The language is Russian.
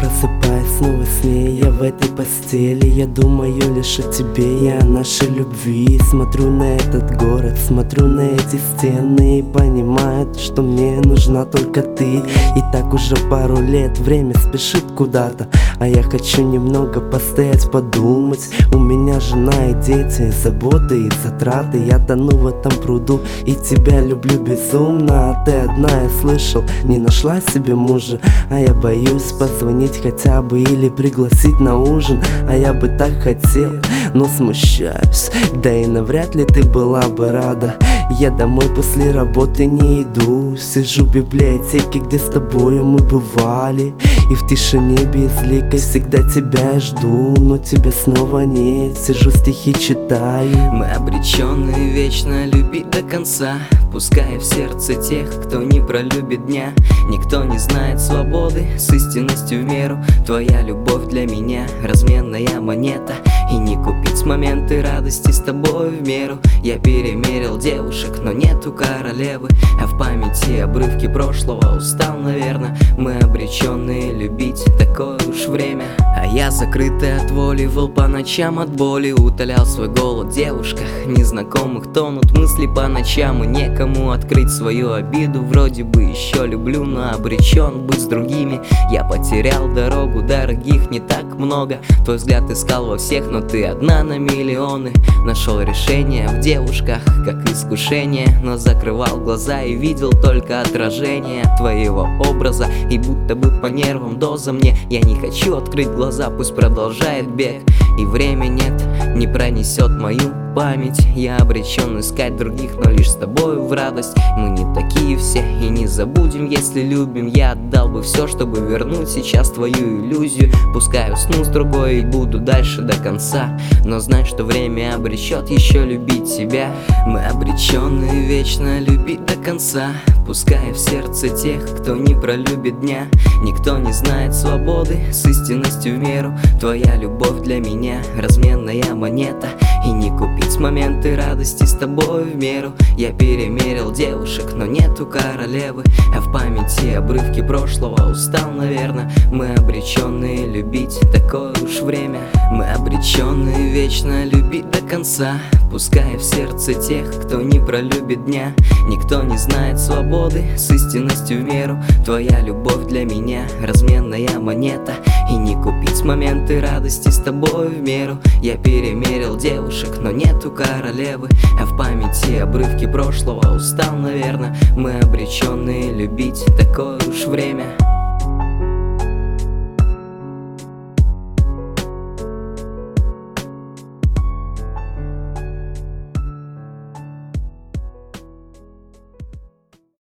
просыпаюсь снова с ней, я в этой постели. Я думаю лишь о тебе и о нашей любви. Смотрю на этот город, смотрю на эти стены и понимаю, что мне нужна только ты. И так уже пару лет, время спешит куда-то, а я хочу немного постоять, подумать. У меня жена и дети, заботы и затраты. Я тону в этом пруду и тебя люблю безумно. А ты одна, я слышал, не нашла себе мужа. А я боюсь позвонить хотя бы или пригласить на ужин. А я бы так хотел, но смущаюсь. Да и навряд ли ты была бы рада. Я домой после работы не иду, сижу в библиотеке, где с тобою мы бывали. И в тишине безликой всегда тебя жду, но тебя снова нет, сижу стихи читаю. Мы обречены вечно любить до конца, пускай в сердце тех, кто не пролюбит дня. Никто не знает свободы с истинностью в меру. Твоя любовь для меня разменная монета, и не купить моменты радости с тобой в меру. Я перемерил девушек, но нету королевы, а в памяти обрывки прошлого устал, наверное. Мы обреченные любить такое уж время. А я, закрытый от воли, выл по ночам от боли, утолял свой голод в девушках незнакомых. Тонут мысли по ночам, и некому открыть свою обиду. Вроде бы еще люблю, но обречен быть с другими. Я потерял дорогу, дорогих не так много. Твой взгляд искал во всех, но ты одна на миллионы. Нашел решение в девушках, как искушение, но закрывал глаза и видел только отражение твоего образа. И будто бы по нервам доза мне. Я не хочу открыть глаза, пусть продолжает бег. И время нет, не пронесет мою память. Я обречен искать других, но лишь с тобою в радость. Мы не такие все и не забудем, если любим. Я отдал бы все, чтобы вернуть сейчас твою иллюзию. Пускай усну с другой и буду дальше до конца, но знай, что время обречет еще любить тебя. Мы обречены вечно любить до конца, пускай в сердце тех, кто не пролюбит дня. Никто не знает свободы с истинностью в меру. Твоя любовь для меня разменная монета, и не купить моменты радости с тобой в меру. Я перемерил девушек, но нету королевы, а в памяти обрывки прошлого устал, наверное. Мы обреченные любить такое уж время. Мы обречены вечно любить до конца, пускай в сердце тех, кто не пролюбит дня. Никто не знает свободы с истинностью в меру. Твоя любовь для меня разменная монета, и не купить моменты радости с тобой в меру. Я перемерил девушек, но нету королевы, а в памяти обрывки прошлого устал, наверное. Мы обреченные любить такое уж время.